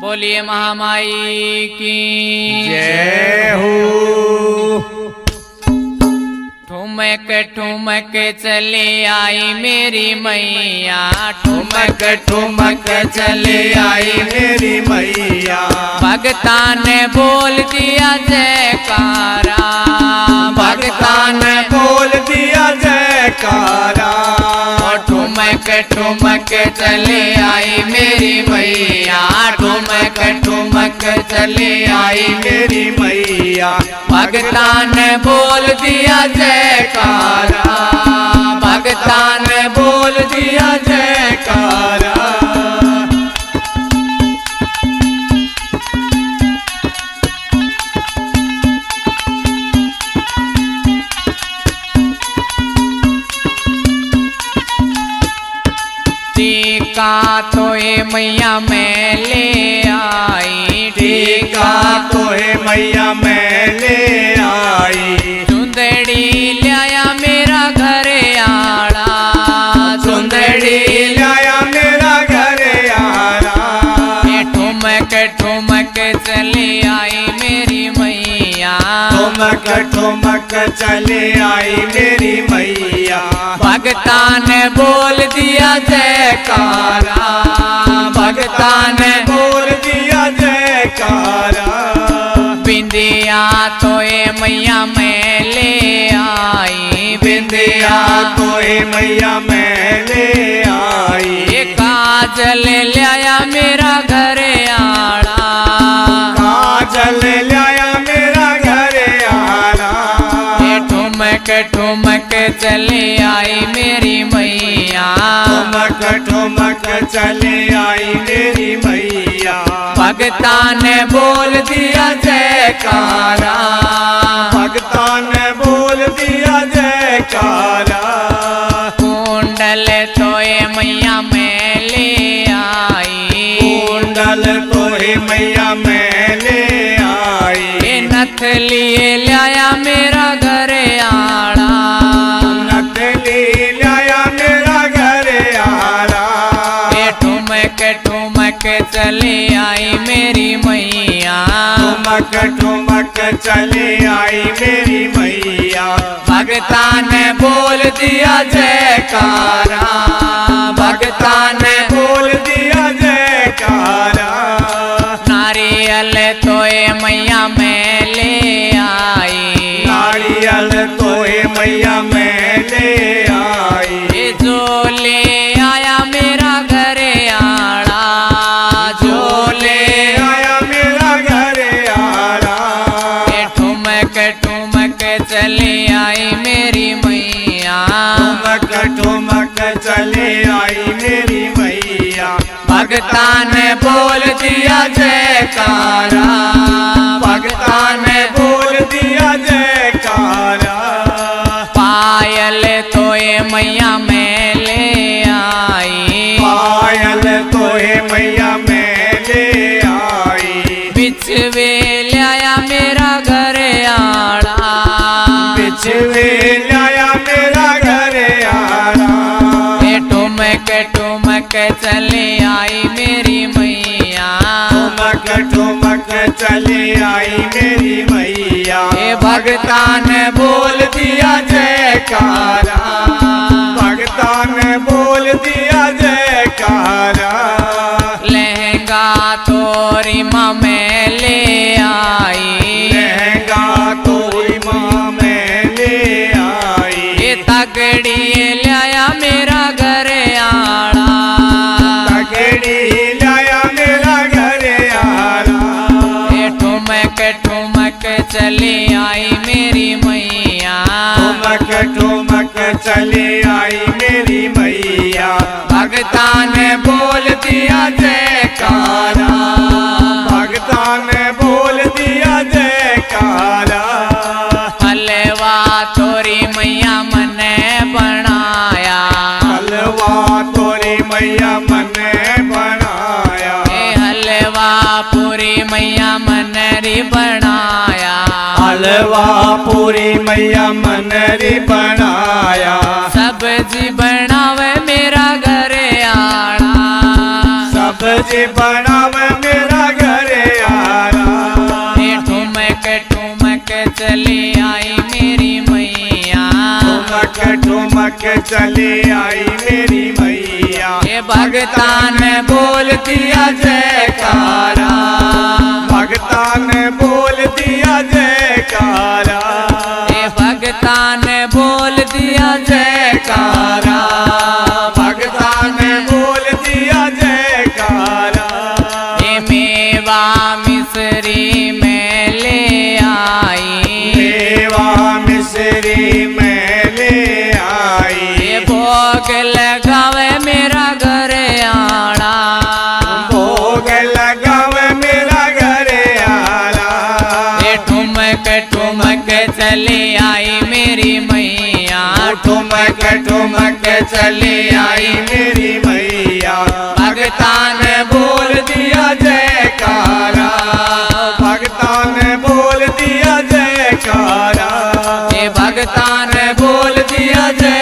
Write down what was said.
बोलिए महामाई की जय हो। ठुमक ठुमक चले आई मेरी मैया, ठुमक ठुमक चले आई मेरी मैया। भगता ने बोल दिया जयकारा, भगता ने बोल दिया जयकारा। ठुमक ठुमक चले आई मेरी मैया, ठुमक ठुमक चले आई मेरी मैया। भगता ने बोल दिया जयकारा, भगता ने बोल दिया जयकारा। टीका तो ये मैया मैं ले आई, टीका तो है मैया मैं ले आई। चुंदड़ी लाया मेरा घर आड़ा, चुंदड़ी लाया मेरा घर आड़ा। ठुमक ठुमक चले आई मेरी मैया, ठुमक ठुमक चले आई मेरी मैया। भगता ने बोल दिया जयकारा, भगता ने बोल दिया जयकारा। बिंदिया तो ये मैया मैं ले आई, बिंदिया तो है मैया मैं ले आई। ये काजल लाया मेरा घर आड़ा, काजल लाया मेरा घर आड़ा। ठुमक ठुमक चले आई मेरी मैया, ठुमक ठुमक चले आई मेरी मैया। भगता ने बोल दिया जयकारा, भगता ने बोल दिया जयकारा। कुंडल तो ये मैया मैं ले आई, कुंडल तो है मैया मैं ले आई। ये नथ लिए लाया मेरा घर आड़ा, नकली लाया मेरा घर आड़ा। ये ठुमक ठुमक चले आई मेरी मैया, ठुमक ठुमक चले आई मेरी मैया। भगता ने बोल दिया जयकारा, भगता ने बोल दिया जयकारा। नारियल तो ये मैया मैं ले आई, नारियल तो है मैया मैं ले आई। ये जो ले आया मेरा घर आड़ा, जो ले आया मेरा घर आड़ा। ये ठुमक ठुमक चले आई मेरी मैया, ठुमक ठुमक चले आई मेरी मैया। भगता ने बोल दिया जयकारा, भगता ने बोल दिया जयकारा। पायल तो ये मैया मैं ले आई, पायल तो है मैया मैं ले आई। बिछवे लाया मेरा घर आड़ा, बिछवे लाया मेरा घर आड़ा। ठुमक ठुमक चले आई मेरी मैया, ठुमक ठुमक चले आई मेरी मैया। भगता ने बोल दिया जयकारा, भगता ने बोल दिया जयकारा। लहंगा तोरी माँ मैं ले आई, लहंगा तो माँ मैं ले आई। ये तगड़ी लाया मेरा घर आड़ा, तगड़ी लाया मेरा घर आड़ा। ठुमक ठुमक चले आई मेरी मैया, ठुमक ठुमक चले आई मेरी मैया। भगता ने बोल दिया जयकारा, भगता ने बोल दिया जयकारा। हलवा तोरी मैया मने बनाया, हलवा तोरी मैया मने बनाया। हलवा पूरी मैया मनरी बनाया, हलवा पूरी मैया मनरी बनाया। सब्जी बनावे मेरा घर आड़ा, सब्जी बनावे मेरा घर चली आई मेरी मैया। ठुमक ठुमक चली आई मेरी मैया। ये भगता ने बोल दिया जयकारा, भगता ने बोल दिया जयकारा। ये भगता ने बोल दिया जयकारा, भगता ने बोल दिया जयकारा। ये मेवा मिश्री में ले आई, मेवा मिश्री में ले आई। ये भोग लगावे मेरा घर आड़ा, भोग लगावे मेरा घर आला। ये ठुमक ठुमक चली आई मेरी मैया। ठुमक ठुमक चली आई मेरी मैया। भगता ने बोल दिया जयकारा, भगता ने बोल दिया जयकारा। ये भगता ने बोल दिया जय